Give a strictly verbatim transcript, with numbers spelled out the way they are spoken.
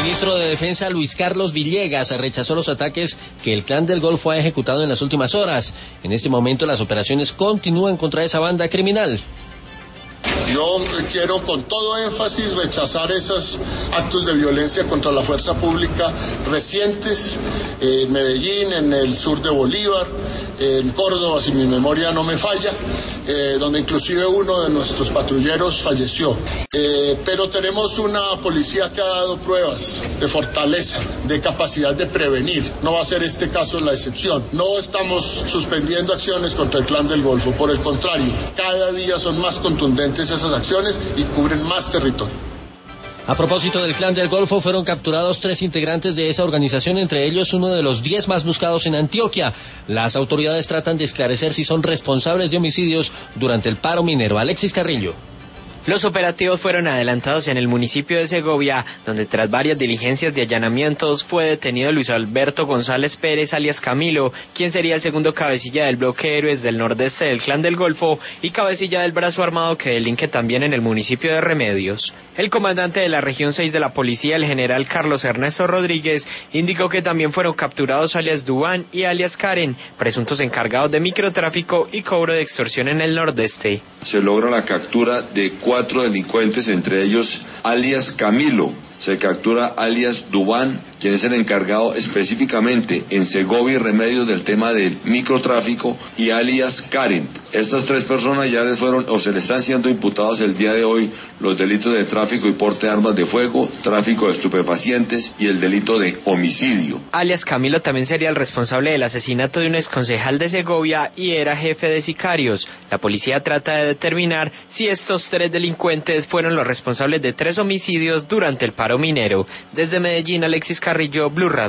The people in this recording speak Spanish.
ministro de Defensa, Luis Carlos Villegas, rechazó los ataques que el Clan del Golfo ha ejecutado en las últimas horas. En este momento las operaciones continúan contra esa banda criminal. Yo quiero con todo énfasis rechazar esos actos de violencia contra la fuerza pública recientes en Medellín, en el sur de Bolívar, en Córdoba, si mi memoria no me falla, eh, donde inclusive uno de nuestros patrulleros falleció. Eh, pero tenemos una policía que ha dado pruebas de fortaleza, de capacidad de prevenir. No va a ser este caso la excepción. No estamos suspendiendo acciones contra el Clan del Golfo, por el contrario, cada día son más contundentes esas acciones y cubren más territorio. A propósito del Clan del Golfo, fueron capturados tres integrantes de esa organización, entre ellos uno de los diez más buscados en Antioquia. Las autoridades tratan de esclarecer si son responsables de homicidios durante el paro minero. Alexis Carrillo. Los operativos fueron adelantados en el municipio de Segovia, donde tras varias diligencias de allanamientos fue detenido Luis Alberto González Pérez, alias Camilo, quien sería el segundo cabecilla del bloque Héroes del Nordeste del Clan del Golfo y cabecilla del brazo armado que delinque también en el municipio de Remedios. El comandante de la región seis de la policía, el general Carlos Ernesto Rodríguez, indicó que también fueron capturados alias Dubán y alias Karen, presuntos encargados de microtráfico y cobro de extorsión en el Nordeste. Se logra la captura de cuatro Cuatro delincuentes, entre ellos alias Camilo. Se captura alias Dubán, quien es el encargado específicamente en Segovia y Remedios del tema del microtráfico, y alias Karen. Estas tres personas ya les fueron o se les están siendo imputados el día de hoy los delitos de tráfico y porte de armas de fuego, tráfico de estupefacientes y el delito de homicidio. Alias Camilo también sería el responsable del asesinato de un exconcejal de Segovia y era jefe de sicarios. La policía trata de determinar si estos tres delincuentes fueron los responsables de tres homicidios durante el paro minero. Desde Medellín, Alexis Carrillo, Blue Radio.